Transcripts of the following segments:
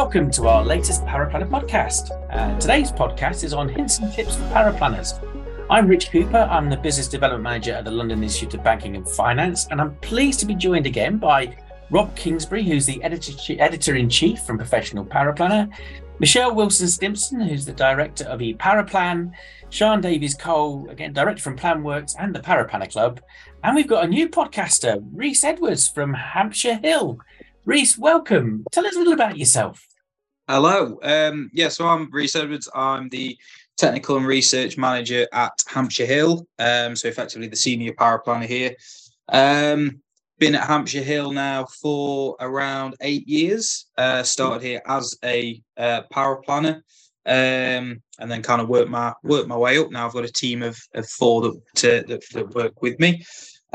welcome to our latest Paraplanner podcast. Today's podcast is on hints and tips for paraplanners. I'm Rich Cooper. I'm the Business Development Manager at the London Institute of Banking and Finance, and I'm pleased to be joined again by Rob Kingsbury, who's the Editor-in-Chief from Professional Paraplanner, Michelle Wilson-Stimpson, who's the Director of eParaplan, Sean Davies-Cole, again, Director from Planworks and the Paraplanner Club, and we've got a new podcaster, Rhys Edwards from Hampshire Hill. Rhys, welcome. Tell us a little about yourself. Hello. So I'm Rhys Edwards. I'm the Technical and Research Manager at Hampshire Hill, so effectively the Senior Paraplanner here. Been at Hampshire Hill now for around 8 years. Started here as a paraplanner, and then kind of worked my way up. Now I've got a team of 4 that work with me.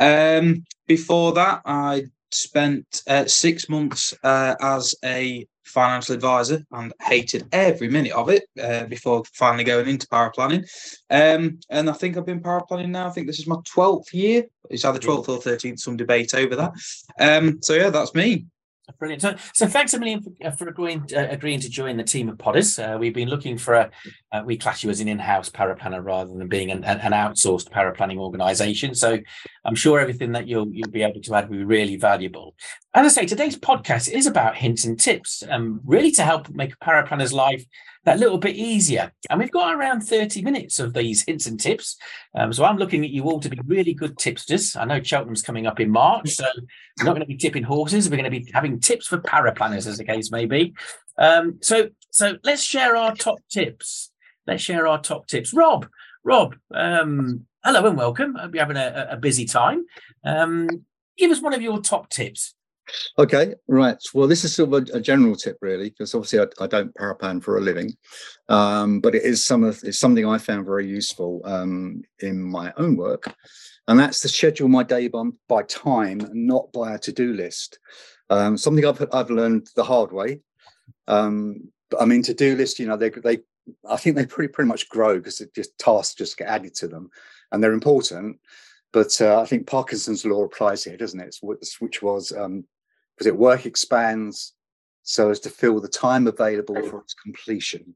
Before that, I spent 6 months as a financial advisor and hated every minute of it before finally going into paraplanning. And I think I've been paraplanning now. I think this is my 12th year. It's either 12th or 13th, some debate over that. So yeah, that's me. Brilliant. So thanks a million for agreeing to join the team of Podders. We've been looking for we class you as an in-house paraplanner rather than being an outsourced paraplanning organisation. So I'm sure everything that you'll be able to add will be really valuable. As I say, today's podcast is about hints and tips, really to help make a paraplanner's life that little bit easier. And we've got around 30 minutes of these hints and tips. So I'm looking at you all to be really good tipsters. I know Cheltenham's coming up in March, so we're not going to be tipping horses. We're going to be having tips for paraplanners, as the case may be. So let's share our top tips. Rob, hello and welcome. Hope you're having a busy time. Give us one of your top tips. Okay, right. Well, this is sort of a general tip, really, because obviously I don't paraplan for a living, but it's something I found very useful in my own work, and that's to schedule my day by time and not by a to-do list. Something I've learned the hard way. But I mean, to-do lists, I think they pretty much grow because tasks just get added to them, and they're important. But I think Parkinson's law applies here, doesn't it? Which was work expands so as to fill the time available for its completion.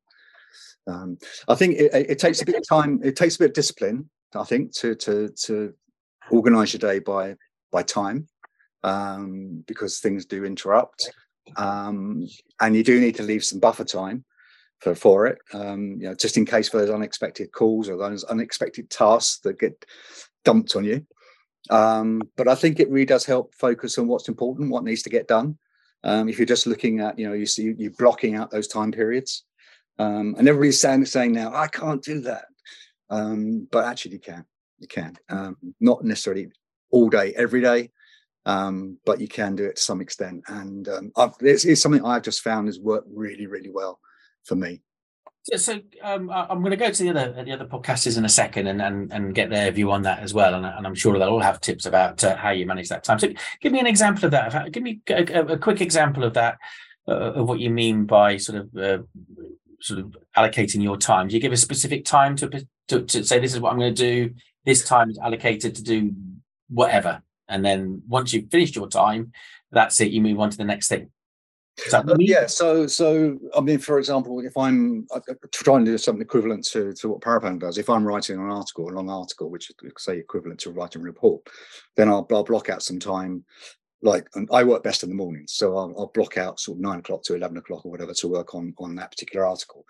I think it takes a bit of time. It takes a bit of discipline, I think, to organise your day by time, because things do interrupt, and you do need to leave some buffer time for it, just in case for those unexpected calls or those unexpected tasks that get dumped on you. But I think it really does help focus on what's important, what needs to get done. If you're just looking at, you're blocking out those time periods, and everybody's saying now, I can't do that. But actually you can, not necessarily all day, every day, but you can do it to some extent. And it's something I've just found has worked really, really well for me. So I'm going to go to the other podcasters in a second and get their view on that as well, and I'm sure they'll all have tips about how you manage that time. So give me an example of that. Give me a quick example of that, of what you mean by sort of allocating your time. Do you give a specific time to say this is what I'm going to do? This time is allocated to do whatever, and then once you've finished your time, that's it. You move on to the next thing. Yeah. So I mean, for example, if I'm trying to do something equivalent to what Paraplan does, if I'm writing an article, a long article, which is say equivalent to writing a report, then I'll block out some time. And I work best in the mornings, so I'll block out sort of 9 o'clock to 11 o'clock or whatever to work on that particular article.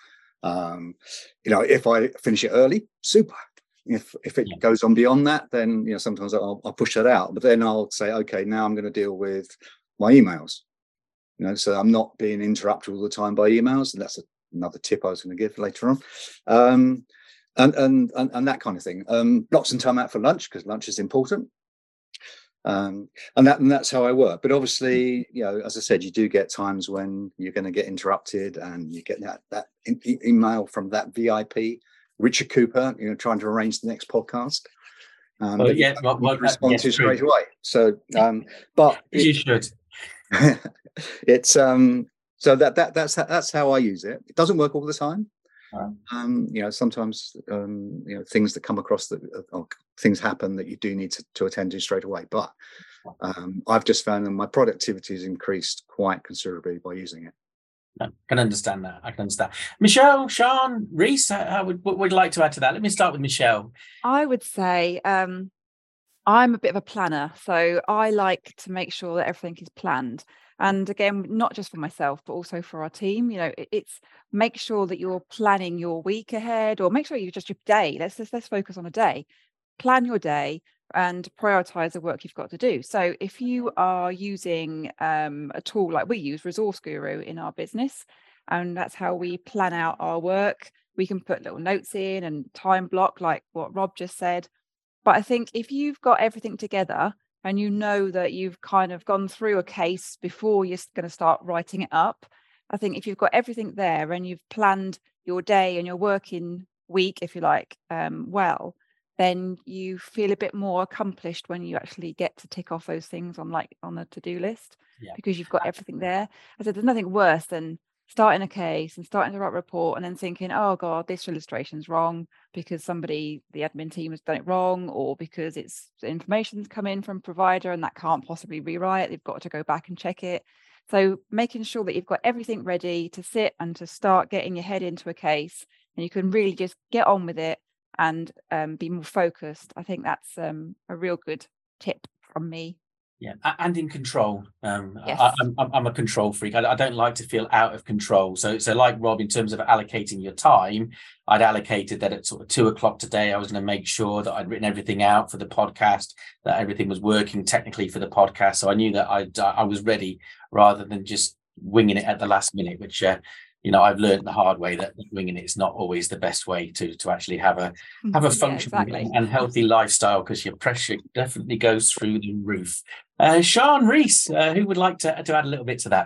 If I finish it early, super. If it goes on beyond that, then sometimes I'll push that out. But then I'll say, okay, now I'm going to deal with my emails. So I'm not being interrupted all the time by emails, and that's another tip I was going to give later on, and that kind of thing. Block some time out for lunch because lunch is important, and that's how I work. But obviously, as I said, you do get times when you're going to get interrupted, and you get that email from that VIP, Richard Cooper, trying to arrange the next podcast. Respond to straight away. So, but you should. It's so that's how I use it. It doesn't work all the time. Sometimes things that come across or things happen that you do need to attend to straight away. But I've just found that my productivity has increased quite considerably by using it. I can understand that. I can understand. Michelle, Sean, Reese, what would you like to add to that? Let me start with Michelle. I would say I'm a bit of a planner, so I like to make sure that everything is planned. And again, not just for myself, but also for our team. It's make sure that you're planning your week ahead, or make sure you just your day. Let's focus on a day. Plan your day and prioritize the work you've got to do. So if you are using a tool like we use, Resource Guru, in our business, and that's how we plan out our work, we can put little notes in and time block, like what Rob just said. But I think if you've got everything together and you know that you've kind of gone through a case before you're going to start writing it up, I think if you've got everything there and you've planned your day and your working week, if you like, well, then you feel a bit more accomplished when you actually get to tick off those things on a to-do list, because you've got everything there. I said there's nothing worse than starting a case and starting to write a report and then thinking, oh God, this illustration's wrong because the admin team has done it wrong, or because the information's come in from provider and that can't possibly rewrite. They've got to go back and check it. So making sure that you've got everything ready to sit and to start getting your head into a case, and you can really just get on with it and be more focused. I think that's a real good tip from me. Yeah, and in control. Yes. I'm a control freak. I don't like to feel out of control. So like Rob, in terms of allocating your time, I'd allocated that at sort of 2:00 today. I was going to make sure that I'd written everything out for the podcast, that everything was working technically for the podcast. So I knew that I was ready, rather than just winging it at the last minute, which I've learned the hard way that winging it is not always the best way to actually have a functioning and healthy lifestyle, because your pressure definitely goes through the roof. Sean, Reese, who would like to add a little bit to that?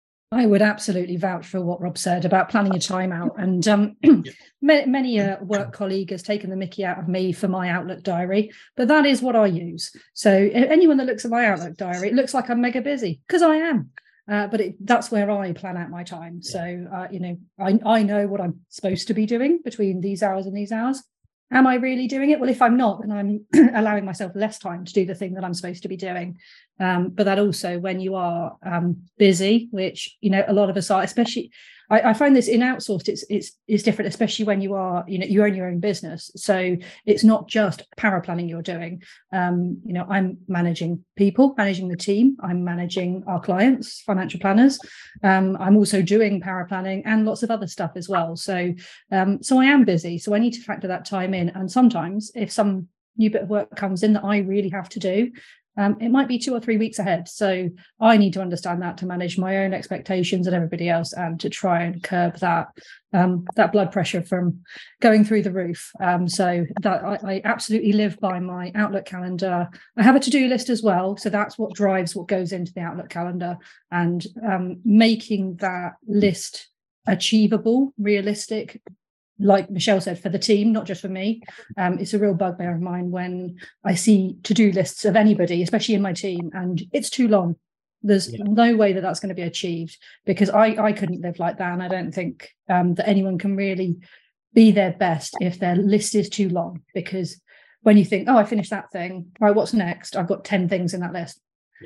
I would absolutely vouch for what Rob said about planning your time out. And many a work colleague has taken the mickey out of me for my Outlook diary, but that is what I use. So anyone that looks at my Outlook diary, it looks like I'm mega busy, because I am. But that's where I plan out my time. So, I know what I'm supposed to be doing between these hours and these hours. Am I really doing it? Well, if I'm not, then I'm allowing myself less time to do the thing that I'm supposed to be doing. But that also, when you are busy, which, a lot of us are, especially, I find this in outsourced, it's different, especially when you are, you own your own business. So it's not just paraplanning you're doing. I'm managing people, managing the team. I'm managing our clients, financial planners. I'm also doing paraplanning and lots of other stuff as well. So I am busy. So I need to factor that time in. And sometimes if some new bit of work comes in that I really have to do, it might be 2 or 3 weeks ahead. So I need to understand that to manage my own expectations and everybody else, and to try and curb that blood pressure from going through the roof. So that I absolutely live by my Outlook calendar. I have a to-do list as well. So that's what drives what goes into the Outlook calendar, and making that list achievable, realistic, like Michelle said, for the team, not just for me. It's a real bugbear of mine when I see to-do lists of anybody, especially in my team, and it's too long. There's no way that that's going to be achieved, because I couldn't live like that. And I don't think that anyone can really be their best if their list is too long, because when you think, oh, I finished that thing, right, what's next? I've got 10 things in that list.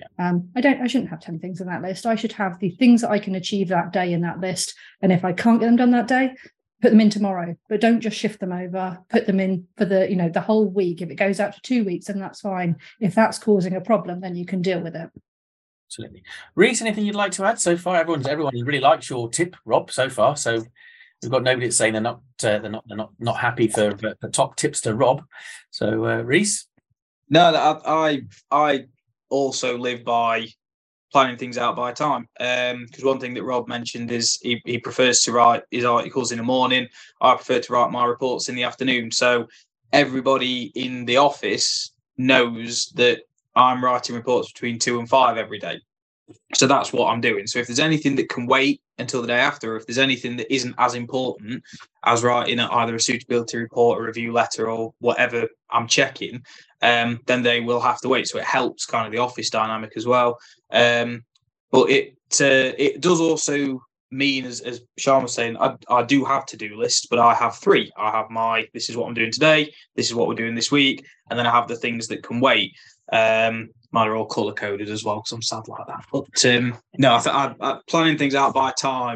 I shouldn't have 10 things in that list. I should have the things that I can achieve that day in that list. And if I can't get them done that day, put them in tomorrow, but don't just shift them over. Put them in for the whole week. If it goes out to 2 weeks, then that's fine. If that's causing a problem, then you can deal with it. Absolutely. Reese, anything you'd like to add so far? Everyone really likes your tip, Rob, so far. So we've got nobody that's saying they're not happy for top tips to Rob. So Reese? No, I also live by planning things out by time, because one thing that Rob mentioned is he prefers to write his articles in the morning. I prefer to write my reports in the afternoon, so everybody in the office knows that I'm writing reports between 2 and 5 every day. So that's what I'm doing. So if there's anything that can wait until the day after, or if there's anything that isn't as important as writing either a suitability report, a review letter, or whatever I'm checking, then they will have to wait. So it helps kind of the office dynamic as well. But it does also mean, as Sean was saying, I do have to-do lists, but I have 3. I have this is what I'm doing today, this is what we're doing this week, and then I have the things that can wait. Mine are all colour coded as well, because I'm sad like that. But no, I planning things out by time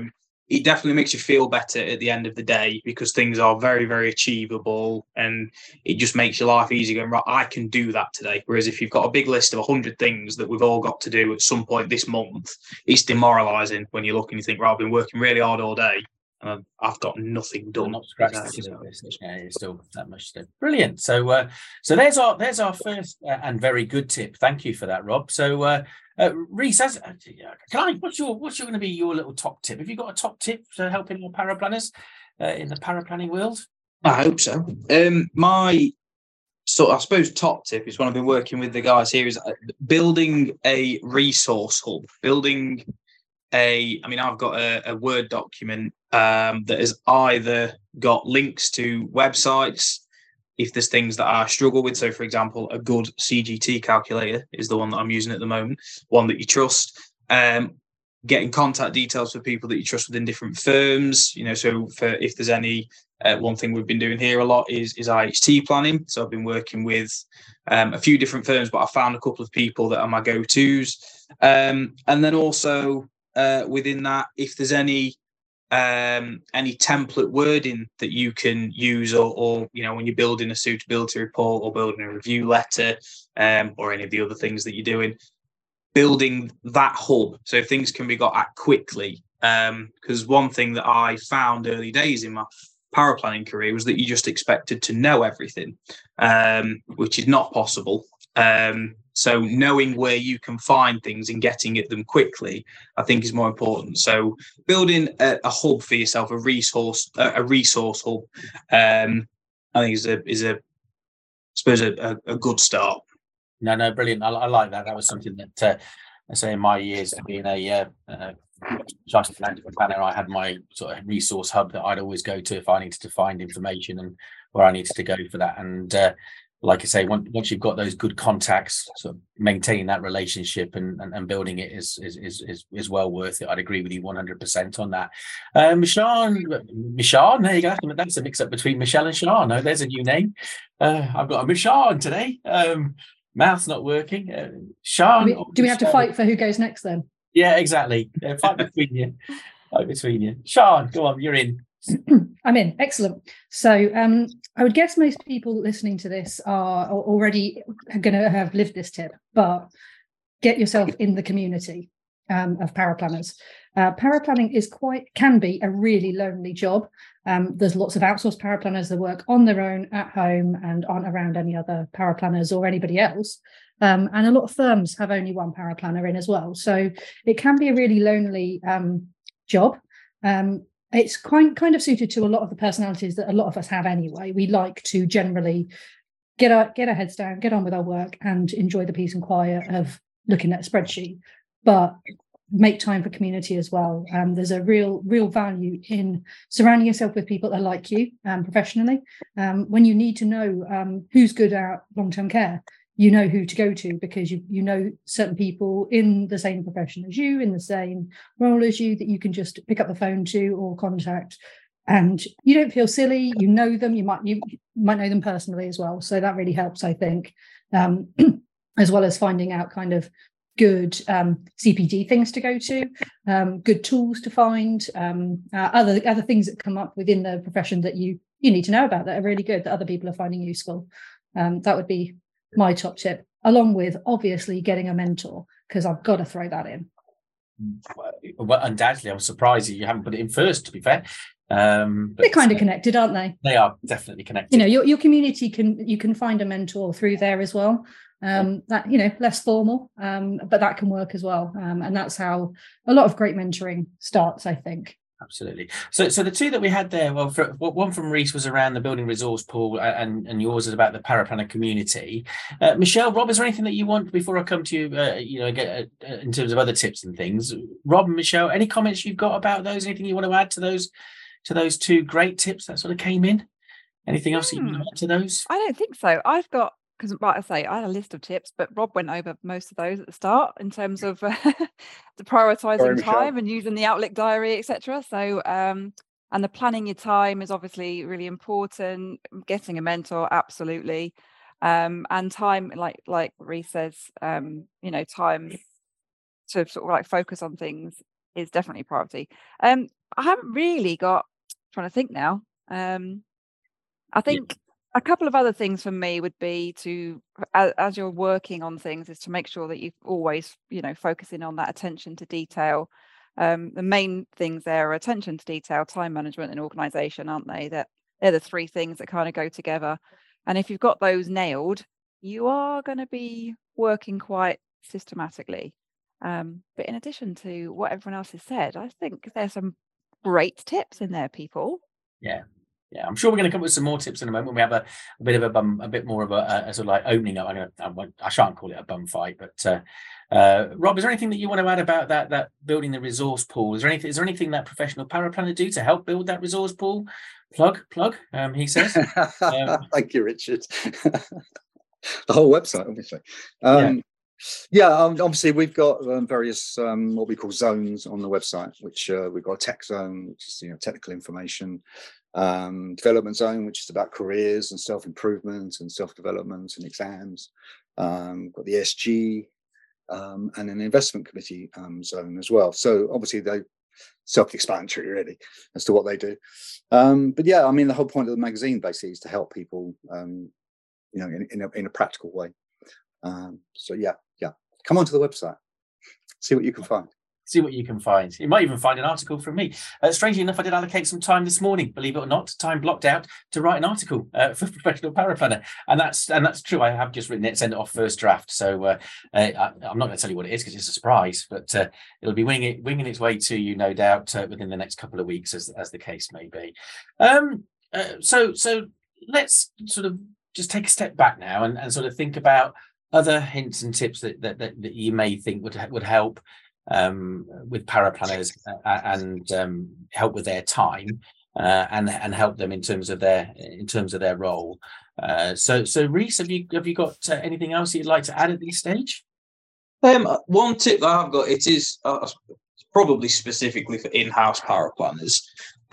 it definitely makes you feel better at the end of the day, because things are very, very achievable, and it just makes your life easier going, right, I can do that today. Whereas if you've got a big list of 100 things that we've all got to do at some point this month, it's demoralizing when you look and you think, right, I've been working really hard all day and I've got nothing done. Not scratched the surface. Yeah, it's still that much to do. Brilliant. So so there's our first and very good tip. Thank you for that, Rob. So Reese, what's going to be your little top tip? Have you got a top tip for helping our paraplanners in the paraplanning world? I hope so. My I suppose top tip is when I've been working with the guys here is building a resource hub. I've got a Word document that has either got links to websites if there's things that I struggle with. So, for example, a good CGT calculator is the one that I'm using at the moment, one that you trust. Getting contact details for people that you trust within different firms. So for if there's any, one thing we've been doing here a lot is IHT planning. So I've been working with a few different firms, but I found a couple of people that are my go-tos. And then also within that, if there's any template wording that you can use, or when you're building a suitability report or building a review letter, or any of the other things that you're doing, building that hub so things can be got at quickly. Because one thing that I found early days in my paraplanning career was that you just expected to know everything, which is not possible. So knowing where you can find things and getting at them quickly, I think, is more important. So building a hub for yourself, a resource hub, I think is a good start. No, brilliant. I like that. That was something that I say in my years of being a chartered financial planner, I had my sort of resource hub that I'd always go to if I needed to find information and where I needed to go for that. And like I say, once you've got those good contacts, sort of maintaining that relationship and building it is well worth it. I'd agree with you 100% on that. Michelle, there you go. That's a mix up between Michelle and Sian. No, there's a new name. I've got a Michelle today. Mouth's not working. Sian. Do we have to fight for who goes next then? Yeah, exactly. Fight between you. Sian, go on, you're in. I'm in. Excellent. So I would guess most people listening to this are already going to have lived this tip, but get yourself in the community of paraplanners. Paraplanning can be a really lonely job. There's lots of outsourced paraplanners that work on their own at home and aren't around any other paraplanners or anybody else. And a lot of firms have only one paraplanner in as well. So it can be a really lonely job. It's kind of suited to a lot of the personalities that a lot of us have anyway. We like to generally get our heads down, get on with our work, and enjoy the peace and quiet of looking at a spreadsheet. But make time for community as well. There's a real value in surrounding yourself with people that are like you professionally. When you need to know who's good at long-term care, you know who to go to because you know certain people in the same profession as you, in the same role as you, that you can just pick up the phone to or contact, and you don't feel silly. You know them. You might know them personally as well. So that really helps, I think, as well as finding out kind of good CPD things to go to, good tools to find, other things that come up within the profession that you need to know about that are really good, that other people are finding useful. That would be my top tip, along with obviously getting a mentor, because I've got to throw that in. Well, undoubtedly, I'm surprised you haven't put it in first, to be fair. But they're kind of connected, aren't they? They are definitely connected. Your community you can find a mentor through there as well. That less formal, but that can work as well. And that's how a lot of great mentoring starts, I think. Absolutely. So the two that we had there, one from Reese was around the building resource pool, and yours is about the paraplanner community. Michelle, Rob, is there anything that you want before I come to you? In terms of other tips and things, Rob and Michelle, any comments you've got about those? Anything you want to add to those two great tips that sort of came in? Anything else you want to add to those? I don't think so. I've got. Because, like I say, I had a list of tips, but Rob went over most of those at the start in terms of the prioritising time and using the Outlook diary, etc. So, and the planning your time is obviously really important. Getting a mentor, absolutely, and time, like Reece says, time to sort of like focus on things is definitely a priority. I haven't really got, trying to think now. I think a couple of other things for me would be to, as you're working on things, is to make sure that you've always, focusing on that attention to detail. The main things there are attention to detail, time management, and organisation, aren't they? That they're the three things that kind of go together. And if you've got those nailed, you are going to be working quite systematically. But in addition to what everyone else has said, I think there's some great tips in there, people. Yeah, I'm sure we're going to come up with some more tips in a moment when we have a bit more of a sort of like opening up. I shan't call it a bum fight, but Rob, is there anything that you want to add about that building the resource pool? Is there anything that professional paraplanner do to help build that resource pool? Plug. He says. Thank you, Richard. The whole website, obviously. Obviously we've got various what we call zones on the website, which we've got a tech zone, which is technical information, development zone, which is about careers and self-improvement and self-development and exams. Got the ESG and an investment committee zone as well. So obviously they self-explanatory really as to what they do. But yeah, I mean the whole point of the magazine basically is to help people in a practical way. So yeah, come onto the website, see what you can find. You might even find an article from me. Strangely enough, I did allocate some time this morning, believe it or not, time blocked out to write an article for Professional Paraplanner, and that's true. I have just written it, sent it off first draft. So I'm not going to tell you what it is because it's a surprise, but it'll be winging its way to you, no doubt, within the next couple of weeks, as the case may be. So let's sort of just take a step back now and sort of think about other hints and tips that you may think would help with paraplanners and help with their time and help them in terms of their role. So Rhys, have you got anything else you'd like to add at this stage? One tip that I've got, it is probably specifically for in-house paraplanners.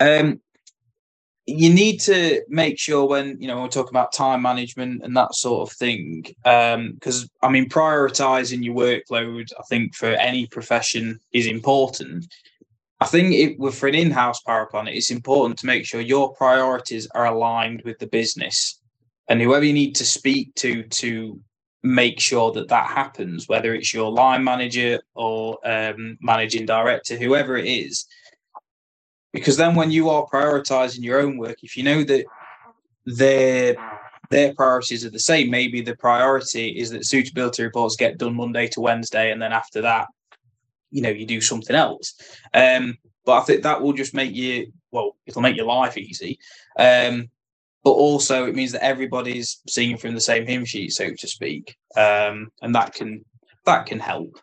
You need to make sure when we're talking about time management and that sort of thing, because prioritizing your workload, I think for any profession is important. I think for an in-house paraplanner, it's important to make sure your priorities are aligned with the business, and whoever you need to speak to make sure that happens, whether it's your line manager or managing director, whoever it is. Because then when you are prioritizing your own work, if you know that their priorities are the same, maybe the priority is that suitability reports get done Monday to Wednesday, and then after that, you do something else. But I think that will just it'll make your life easy. But also it means that everybody's singing from the same hymn sheet, so to speak. And that can help.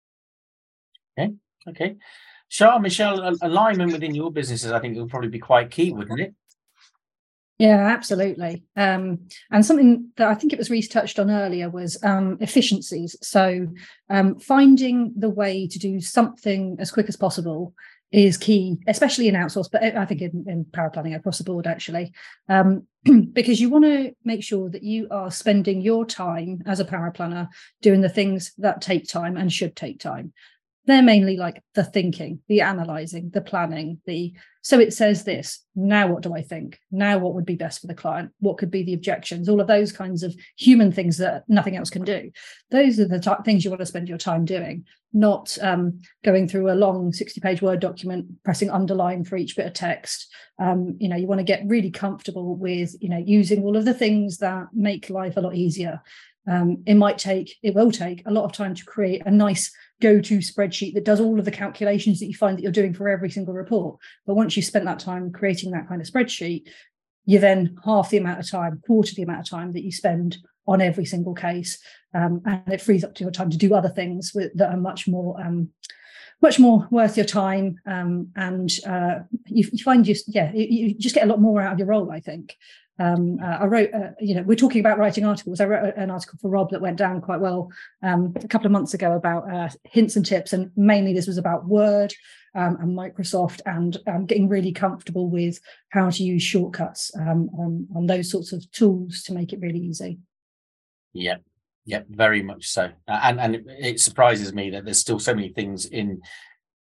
Okay. Michelle, alignment within your businesses, I think it will probably be quite key, wouldn't it? Yeah, absolutely. And something that I think it was Rhys touched on earlier was efficiencies. So finding the way to do something as quick as possible is key, especially in outsource, but I think in paraplanning across the board, actually, because you want to make sure that you are spending your time as a paraplanner doing the things that take time and should take time. They're mainly like the thinking, the analysing, the planning, so it says this, now what do I think? Now what would be best for the client? What could be the objections? All of those kinds of human things that nothing else can do. Those are the things you want to spend your time doing, not going through a long 60-page Word document, pressing underline for each bit of text. You want to get really comfortable with, using all of the things that make life a lot easier. It will take a lot of time to create a nice go-to spreadsheet that does all of the calculations that you find that you're doing for every single report. But once you've spent that time creating that kind of spreadsheet, you're then quarter the amount of time that you spend on every single case. And it frees up to your time to do other things that are much more worth your time. And you find you just get a lot more out of your role, I think. I wrote, we're talking about writing articles. I wrote an article for Rob that went down quite well a couple of months ago about hints and tips, and mainly this was about Word and Microsoft and getting really comfortable with how to use shortcuts on those sorts of tools to make it really easy. Yeah, very much so. And it surprises me that there's still so many things in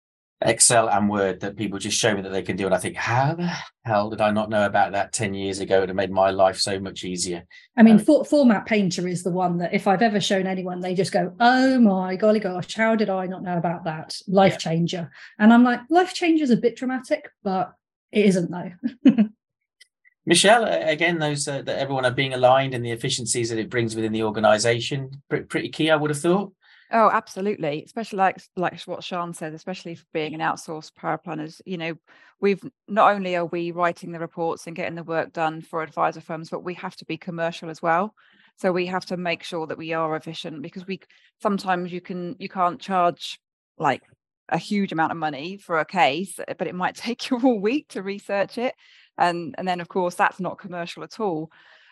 Excel and Word that people just show me that they can do, and I think, how the hell did I not know about that 10 years ago? It would have made my life so much easier. I mean, Format Painter is the one that if I've ever shown anyone, they just go, oh my golly gosh, how did I not know about that? Life changer. And I'm like, life changer is a bit dramatic, but it isn't though. Michelle, again, those that everyone are being aligned and the efficiencies that it brings within the organisation, pretty key, I would have thought. Oh, absolutely. Especially like what Sian said, especially for being an outsourced paraplanners, we've not only are we writing the reports and getting the work done for advisor firms, but we have to be commercial as well. So we have to make sure that we are efficient, because sometimes you can't charge like a huge amount of money for a case, but it might take you all week to research it. And then of course that's not commercial at all.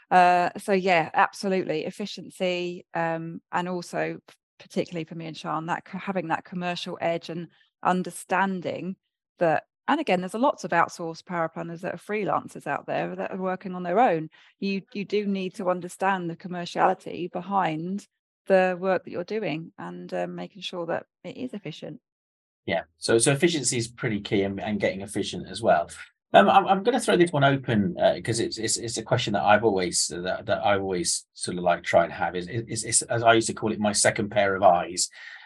So yeah, absolutely efficiency, and also particularly for me and Sian, that having that commercial edge and understanding that. And again, there's lots of outsourced paraplanners that are freelancers out there that are working on their own. You do need to understand the commerciality behind the work that you're doing, and making sure that it is efficient. Yeah, so efficiency is pretty key, and getting efficient as well. I'm going to throw this one open because it's a question that I've always that I always sort of like try and have is as I used to call it, my second pair of eyes.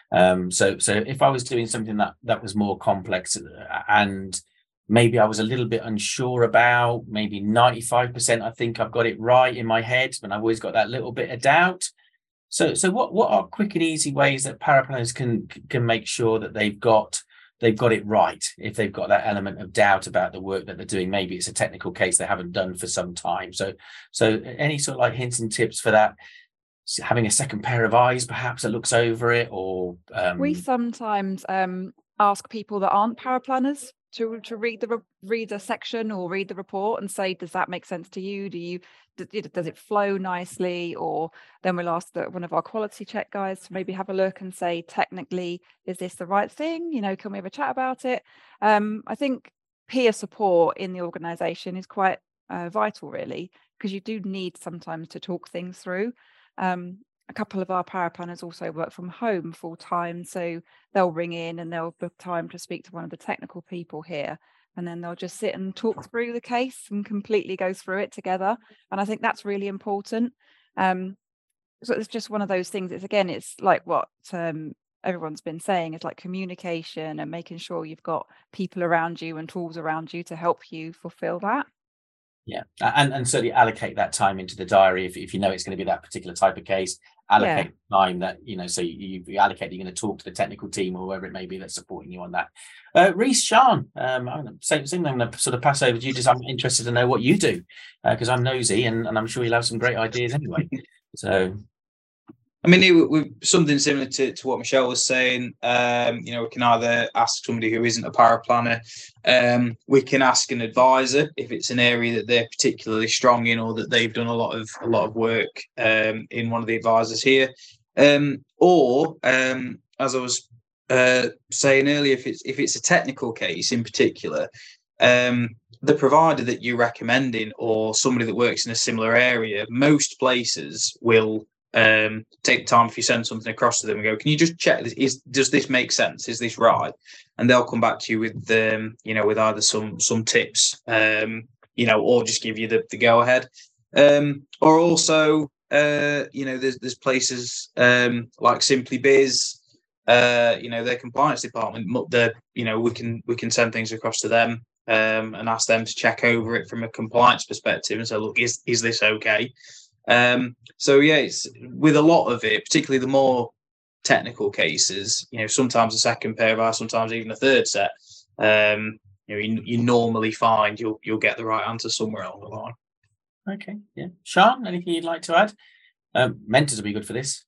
So if I was doing something that was more complex and maybe I was a little bit unsure about, maybe 95% I think I've got it right in my head, but I've always got that little bit of doubt. So what are quick and easy ways that paraplanners can make sure that they've got it right if they've got that element of doubt about the work that they're doing? Maybe it's a technical case they haven't done for some time. So any sort of like hints and tips for that? Having a second pair of eyes perhaps that looks over it, or we sometimes ask people that aren't paraplanners to read a section or read the report and say, does that make sense to you? Does it flow nicely? Or then we'll ask one of our quality check guys to maybe have a look and say, technically, is this the right thing? Can we have a chat about it? I think peer support in the organisation is quite vital, really, because you do need sometimes to talk things through. A couple of our paraplanners also work from home full time, so they'll ring in and they'll book time to speak to one of the technical people here, and then they'll just sit and talk through the case and completely go through it together. And I think that's really important. So it's just one of those things. It's like what everyone's been saying, is like communication and making sure you've got people around you and tools around you to help you fulfill that. Yeah, and certainly allocate that time into the diary if you know it's going to be that particular type of case. Allocate time that so you allocate. You're going to talk to the technical team or whoever it may be that's supporting you on that. Reese, Sian, same thing. I'm going to sort of pass over to you. Just I'm interested to know what you do, because I'm nosy and I'm sure you'll have some great ideas anyway. So. I mean, something similar to what Michelle was saying. We can either ask somebody who isn't a paraplanner. We can ask an advisor if it's an area that they're particularly strong in, or that they've done a lot of work in one of the advisors here. Or as I was saying earlier, if it's a technical case in particular, the provider that you're recommending or somebody that works in a similar area, most places will take the time if you send something across to them and go, can you just check this? Does this make sense? Is this right? And they'll come back to you with with either some tips, or just give you the go ahead. Or also, there's places like Simply Biz, their compliance department. We can send things across to them and ask them to check over it from a compliance perspective and say, look, is this okay? It's with a lot of it, particularly the more technical cases, sometimes a second pair of eyes, sometimes even a third set, you normally find you'll get the right answer somewhere along the line. Okay, yeah. Sian, anything you'd like to add? Mentors will be good for this.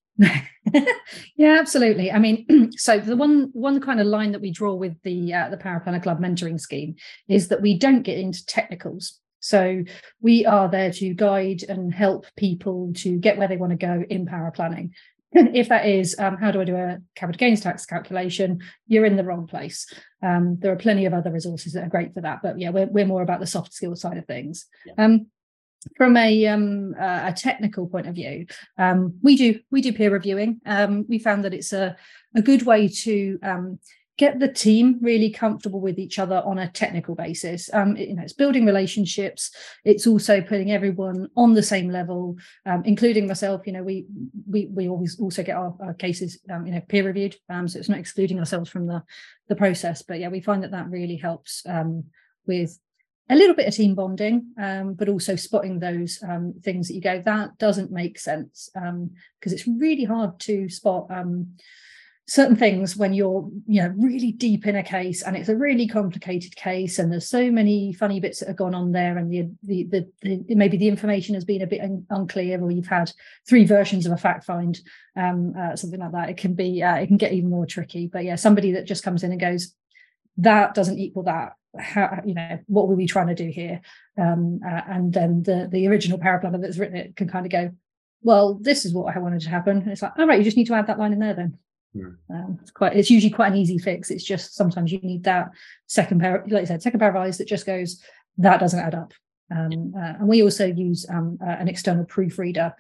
Yeah, absolutely. I mean, so the one kind of line that we draw with the Paraplanner Club mentoring scheme is that we don't get into technicals. So we are there to guide and help people to get where they want to go in paraplanning. If that is, how do I do a capital gains tax calculation? You're in the wrong place. There are plenty of other resources that are great for that. But yeah, we're more about the soft skills side of things. Yeah. From a technical point of view, we do peer reviewing. We found that it's a good way to get the team really comfortable with each other on a technical basis. It's building relationships. It's also putting everyone on the same level, including myself. We always also get our cases peer reviewed, so it's not excluding ourselves from the process. But yeah, we find that really helps with a little bit of team bonding, but also spotting those things that you go, that doesn't make sense, because it's really hard to spot certain things when you're really deep in a case and it's a really complicated case and there's so many funny bits that have gone on there, and the maybe the information has been a bit unclear, or you've had 3 versions of a fact find, something like that. It can get even more tricky. But yeah, somebody that just comes in and goes, that doesn't equal that, how, what were we trying to do here, and then the original paraplanner that's written it can kind of go, well, this is what I wanted to happen, and it's like, all right, you just need to add that line in there then. It's usually quite an easy fix. It's just sometimes you need that second pair, like I said, second pair of eyes that just goes, that doesn't add up. And we also use an external proofreader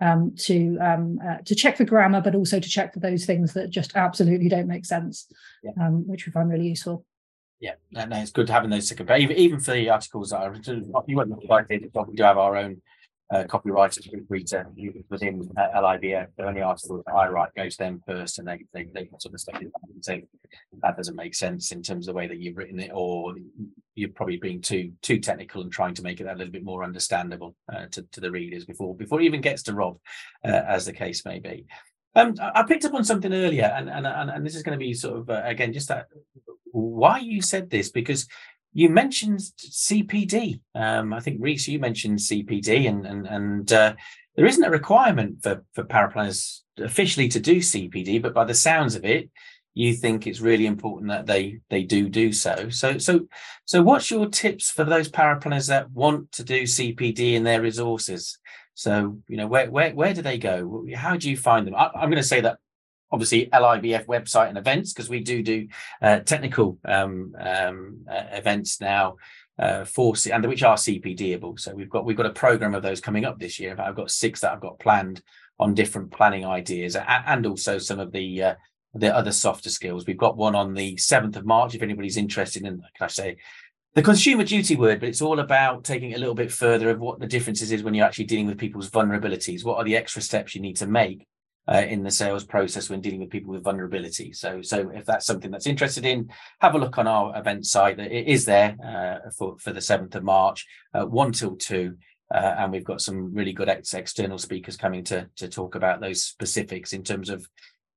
to check for grammar, but also to check for those things that just absolutely don't make sense, which we find really useful. Yeah, no, it's good having those second pair, even for the articles that are, you wouldn't like it, we do have our own copywriters proofreader within LIBF. The only article that I write goes to them first, and they sort of stuff it and say that doesn't make sense in terms of the way that you've written it, or you're probably being too technical and trying to make it a little bit more understandable to the readers before it even gets to Rob, as the case may be. I picked up on something earlier, and this is going to be sort of again just that why you said this, because you mentioned CPD. I think, Reese, you mentioned CPD, and there isn't a requirement for paraplanners officially to do CPD, but by the sounds of it, you think it's really important that they do so. So what's your tips for those paraplanners that want to do CPD in their resources? So, where do they go? How do you find them? I'm going to say that obviously LIBF website and events, because we do technical events now and which are CPDable. So we've got a program of those coming up this year. I've got 6 that I've got planned on different planning ideas, and also some of the other softer skills. We've got one on the 7th of March if anybody's interested in, can I say, the consumer duty word, but it's all about taking it a little bit further of what the differences is when you're actually dealing with people's vulnerabilities. What are the extra steps you need to make in the sales process when dealing with people with vulnerability? So if that's something that's interested in, have a look on our event site. It is there for the 7th of March, 1 till 2. And we've got some really good external speakers coming to talk about those specifics in terms of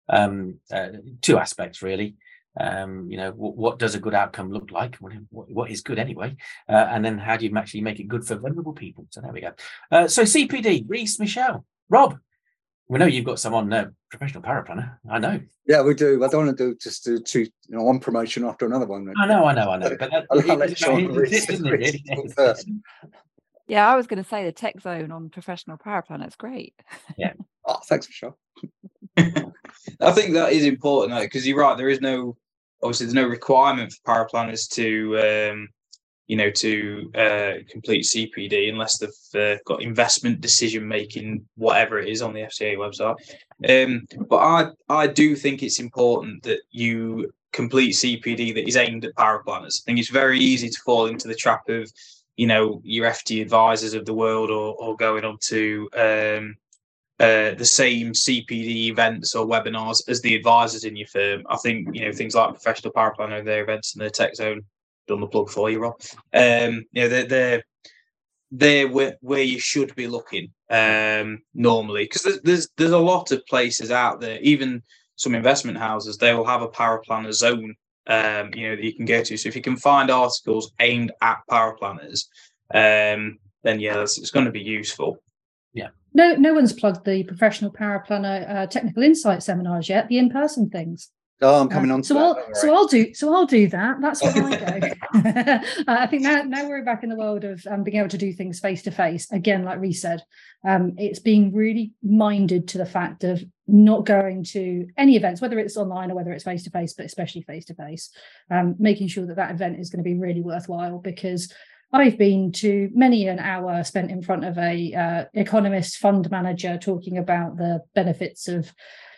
2 aspects, really. What does a good outcome look like? What is good anyway? And then how do you actually make it good for vulnerable people? So there we go. So CPD, Reese, Michelle, Rob. We know you've got some on Professional Paraplanner. I know. Yeah, we do. I don't want to do 2, one promotion after another one. Then. I know. But I'll let Sean Reese first. Yeah, I was going to say the tech zone on Professional Paraplanner is great. Yeah. Oh, thanks, Michelle. I think that is important, because you're right. There's no requirement for paraplanners to complete CPD unless they've got investment decision making, whatever it is, on the FCA website. But I do think it's important that you complete CPD that is aimed at paraplanners. I think it's very easy to fall into the trap of, your FT advisors of the world, or going on to the same CPD events or webinars as the advisors in your firm. I think, things like Professional Paraplanner, their events and their tech zone, done the plug for you, Rob. They're where you should be looking normally, because there's a lot of places out there, even some investment houses, they will have a paraplanner zone that you can go to. So if you can find articles aimed at paraplanners, then it's going to be useful. Yeah. No one's plugged the Professional Paraplanner technical insight seminars yet, the in-person things. Oh, I'm coming on to that. So I'll do that. That's where I go. I think now we're back in the world of being able to do things face to face. Again, like Reese said, it's being really minded to the fact of not going to any events, whether it's online or whether it's face to face, but especially face to face, making sure that event is going to be really worthwhile, because I've been to many an hour spent in front of a economist fund manager talking about the benefits of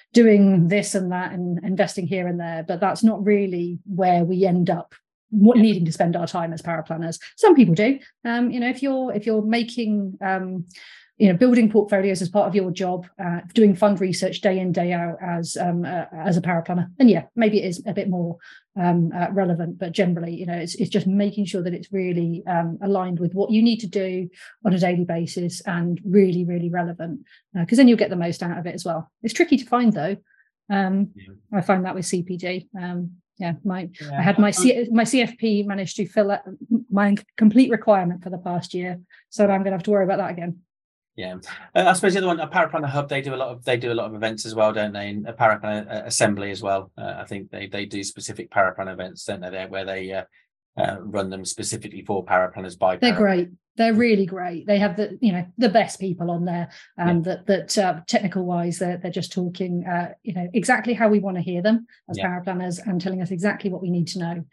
doing this and that and investing here and there, but that's not really where we end up needing to spend our time as paraplanners. Some people do. If you're making building portfolios as part of your job, doing fund research day in, day out as a paraplanner, then yeah, maybe it is a bit more relevant. But generally, it's just making sure that it's really aligned with what you need to do on a daily basis and really, really relevant, because then you'll get the most out of it as well. It's tricky to find though. I find that with CPD. I had my CFP managed to fill out my complete requirement for the past year, so I'm going to have to worry about that again. Yeah, I suppose the other one, a Paraplanner Hub, they do a lot of events as well, don't they? And a Paraplanner Assembly as well. I think they do specific Paraplanner events, don't they? Where they run them specifically for paraplanners by. They're great. They're really great. They have the best people on there, that technical wise, they're just talking exactly how we want to hear them as paraplanners and telling us exactly what we need to know.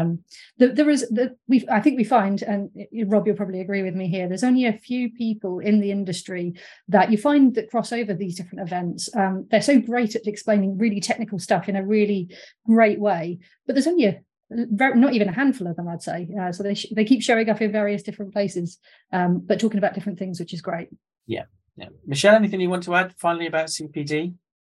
I think we find, and Rob, you'll probably agree with me here, there's only a few people in the industry that you find that cross over these different events. They're so great at explaining really technical stuff in a really great way, but there's only not even a handful of them, I'd say. So they keep showing up in various different places, but talking about different things, which is great. Yeah. Michelle, anything you want to add finally about CPD?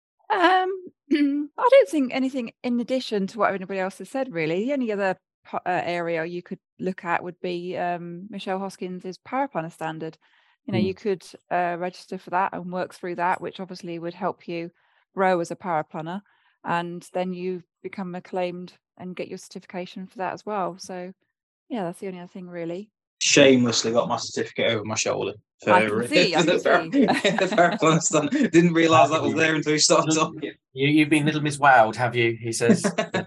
I don't think anything in addition to what anybody else has said, really. The only other area you could look at would be Michelle Hoskins' Paraplanner Standard. You could register for that and work through that, which obviously would help you grow as a paraplanner, and then you become acclaimed and get your certification for that as well. So yeah, that's the only other thing really. Shamelessly got my certificate over my shoulder. I can see. The Paraplanner Standard. Didn't realise that was there until we started talking. You've been Little Miss Wowed, have you? He says.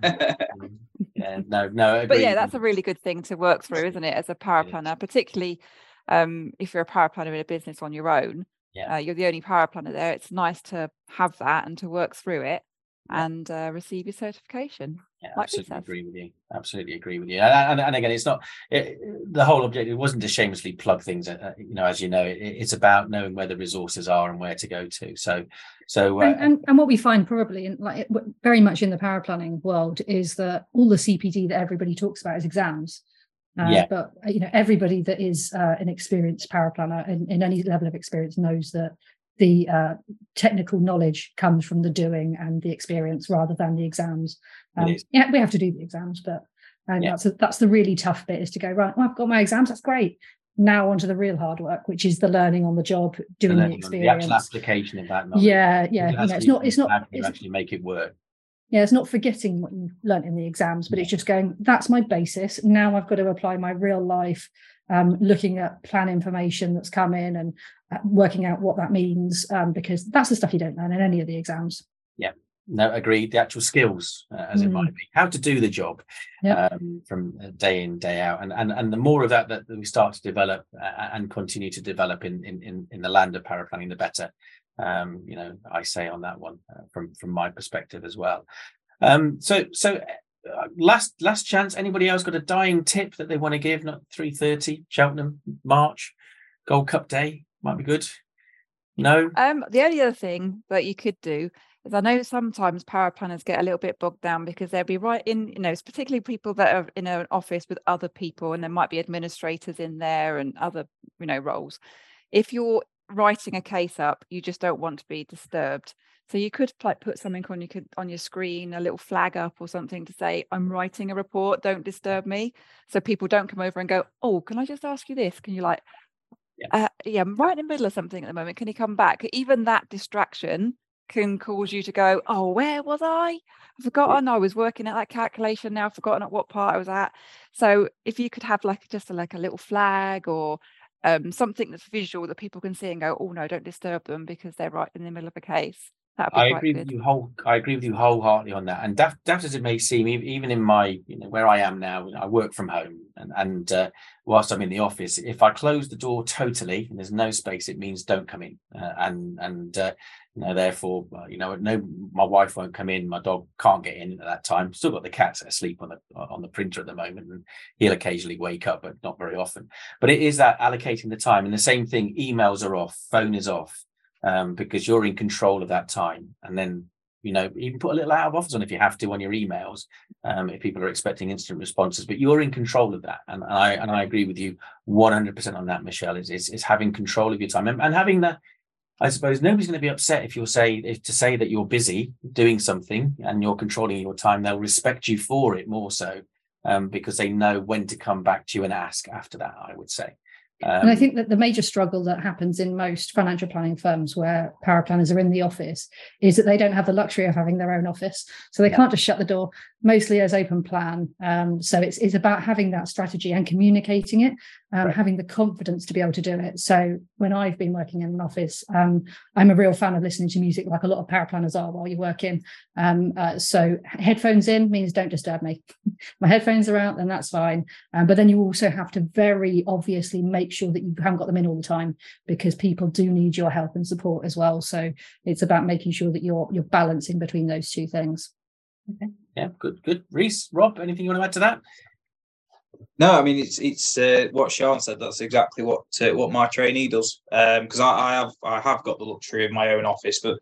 No. But yeah, that's a really good thing to work through, isn't it, as a paraplanner, particularly if you're a paraplanner in a business on your own. You're the only paraplanner there. It's nice to have that and to work through it and receive your certification. Absolutely agree with you. And again, it's not the whole objective wasn't to shamelessly plug things. As you know, it's about knowing where the resources are and where to go to. And what we find probably very much in the paraplanning world is that all the CPD that everybody talks about is exams. But everybody that is an experienced paraplanner in any level of experience knows that the technical knowledge comes from the doing and the experience rather than the exams. We have to do the exams, but that's the really tough bit, is to go, right, well, I've got my exams, that's great. Now onto the real hard work, which is the learning on the job, doing the experience, the actual application of that knowledge. It's not actually make it work. It's not forgetting what you learnt in the exams, but it's just going, that's my basis. Now I've got to apply my real life, looking at plan information that's come in and working out what that means, because that's the stuff you don't learn in any of the exams. No, agreed. The actual skills, as it might be, how to do the job from day in, day out, and the more of that we start to develop and continue to develop in the land of paraplanning, the better. I say on that one from my perspective as well. Last chance. Anybody else got a dying tip that they want to give? Not 3:30 Cheltenham March Gold Cup Day might be good. No. The only other thing that you could do is, I know sometimes paraplanners get a little bit bogged down because they'll be right in, it's particularly people that are in an office with other people, and there might be administrators in there and other, roles. If you're writing a case up, you just don't want to be disturbed. So you could put something on your screen, a little flag up or something to say, I'm writing a report, don't disturb me. So people don't come over and go, oh, can I just ask you this? Can you I'm right in the middle of something at the moment. Can you come back? Even that distraction can cause you to go, oh, where was I? I've forgotten. I was working at that calculation. Now I've forgotten at what part I was at. So if you could have just a little flag or something that's visual that people can see and go, oh no, don't disturb them because they're right in the middle of a case. I agree with you wholeheartedly on that. And daft as it may seem, even in my, where I am now, I work from home, and whilst I'm in the office, if I close the door totally and there's no space, it means don't come in. Therefore, no, my wife won't come in. My dog can't get in at that time. Still got the cats asleep on the printer at the moment, and he'll occasionally wake up, but not very often. But it is that allocating the time. And the same thing, emails are off, phone is off. Because you're in control of that time, and then even put a little out of office on if you have to on your emails, if people are expecting instant responses. But you're in control of that, and I agree with you 100% on that, Michelle. Is having control of your time and having that. I suppose nobody's going to be upset if to say that you're busy doing something and you're controlling your time. They'll respect you for it more so, because they know when to come back to you and ask after that, I would say. And I think that the major struggle that happens in most financial planning firms where paraplanners are in the office is that they don't have the luxury of having their own office. So they can't just shut the door, mostly as open plan. So it's about having that strategy and communicating it, having the confidence to be able to do it. So when I've been working in an office, I'm a real fan of listening to music, like a lot of paraplanners are while you're working. So headphones in means don't disturb me. My headphones are out, then that's fine. But then you also have to very obviously make sure that you haven't got them in all the time, because people do need your help and support as well. So it's about making sure that you're balancing between those two things. Okay. Yeah, good. Reese, Rob, anything you want to add to that? No, I mean it's what Sean said. That's exactly what my trainee does. Because I have got the luxury of my own office, but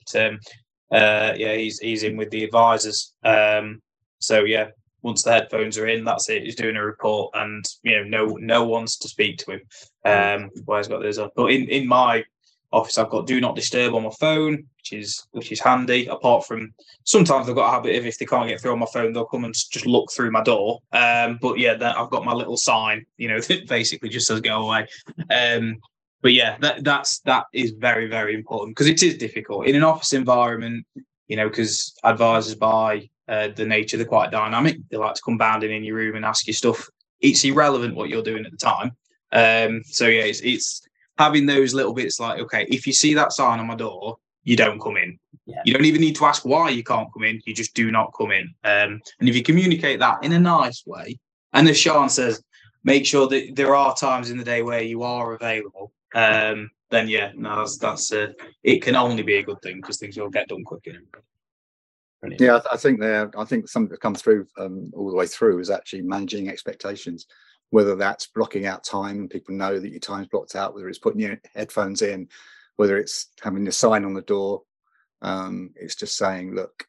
he's in with the advisors. So yeah, once the headphones are in, that's it. He's doing a report, and no one's to speak to him. While he's got those on. But in my office, I've got do not disturb on my phone, which is handy. Apart from sometimes I've got a habit of, if they can't get through on my phone, they'll come and just look through my door. But yeah, then I've got my little sign, that basically just says go away. But yeah, that is very, very important, because it is difficult in an office environment. Because advisors, by the nature, they're quite dynamic. They like to come bounding in your room and ask you stuff. It's irrelevant what you're doing at the time. So yeah, it's having those little bits like, okay, if you see that sign on my door, you don't come in. Yeah. You don't even need to ask why you can't come in. You just do not come in. And if you communicate that in a nice way, and as Sean says, make sure that there are times in the day where you are available, then yeah, no, that's it can only be a good thing, because things will get done quicker. Brilliant. Yeah, I think something that comes through all the way through is actually managing expectations. Whether that's blocking out time and people know that your time's blocked out, whether it's putting your headphones in, whether it's having a sign on the door, it's just saying, look,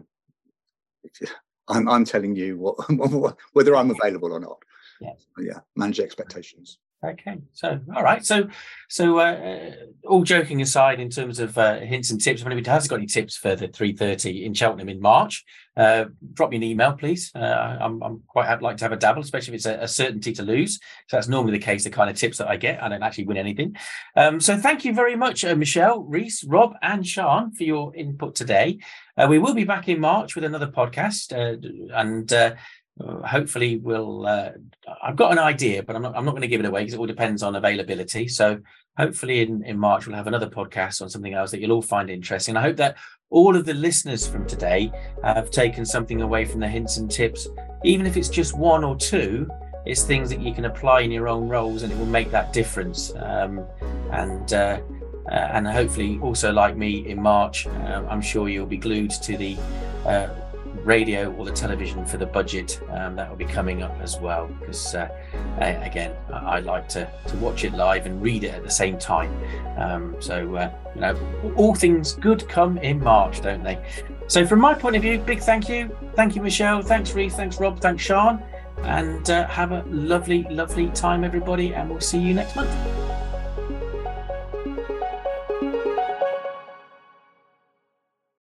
I'm telling you whether I'm available or not. Yeah, manage expectations. Okay, so all right, so all joking aside, in terms of hints and tips, if anybody has got any tips for the 3:30 in Cheltenham in March, drop me an email, please. I'd like to have a dabble, especially if it's a certainty to lose. So that's normally the case, the kind of tips that I get. I don't actually win anything. So thank you very much, Michelle, Reese, Rob, and Sean, for your input today. We will be back in March with another podcast, and hopefully we'll I've got an idea, but I'm not going to give it away, because it all depends on availability. So hopefully in March we'll have another podcast on something else that you'll all find interesting. I hope that all of the listeners from today have taken something away from the hints and tips, even if it's just one or two. It's things that you can apply in your own roles, and it will make that difference. And hopefully also, like me, in March, I'm sure you'll be glued to the radio or the television for the budget that will be coming up as well, because again, I like to watch it live and read it at the same time. So all things good come in March, don't they? So from my point of view, big thank you Michelle, thanks Reece, thanks Rob, thanks Sean, and have a lovely time everybody, and we'll see you next month.